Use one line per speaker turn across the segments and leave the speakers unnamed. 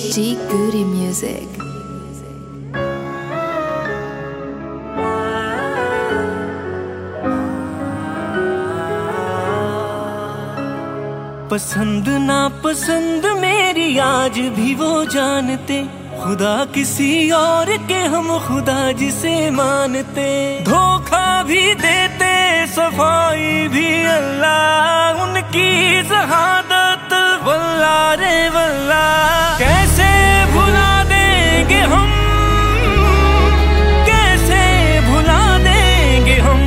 G Goody Music.
पसंद ना पसंद मेरी आज भी वो जानते, खुदा किसी और के हम खुदा जिसे मानते। धोखा भी देते सफाई भी अल्लाह, उनकी शहादत वल्लाह रे वल्लाह। कैसे भुला देंगे हम, कैसे भुला देंगे हम।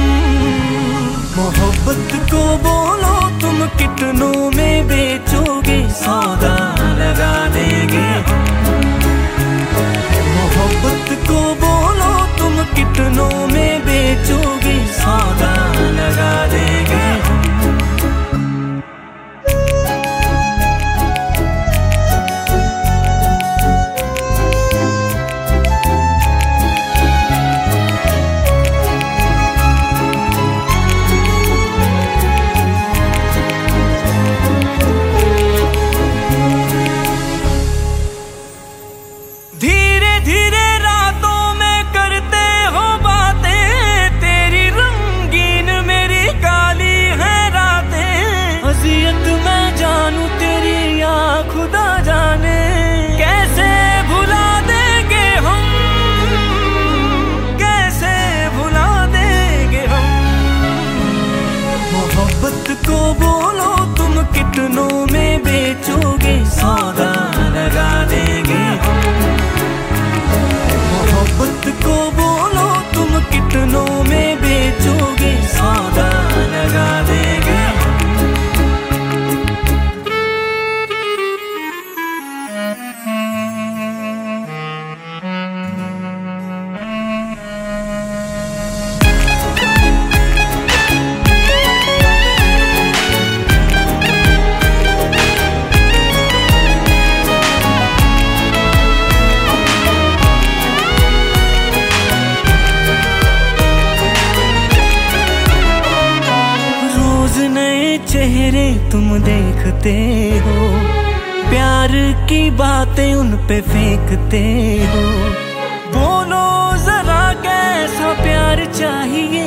मोहब्बत को बोलो तुम कितनों में बेचोगे, सौदा लगा देंगे। मोहब्बत को बोलो तुम कितनों में बेचोगे, सौदा लगा देंगे। धीरे धीरे रातों में करते हो बातें, तेरी रंगीन मेरी काली है रातें। अज़ियत मैं जानू तेरी या खुदा जाने, कैसे भुला देंगे हम, कैसे भुला देंगे हम। मोहब्बत को बोलो तुम कितनों में बेचोगे, सौदा लगा देंगे। मोहब्बत को बोलो तुम कितनों में बेचोगे, सौदा लगा देंगे। चेहरे तुम देखते हो, प्यार की बातें उन पे फेंकते हो। बोलो जरा कैसा प्यार चाहिए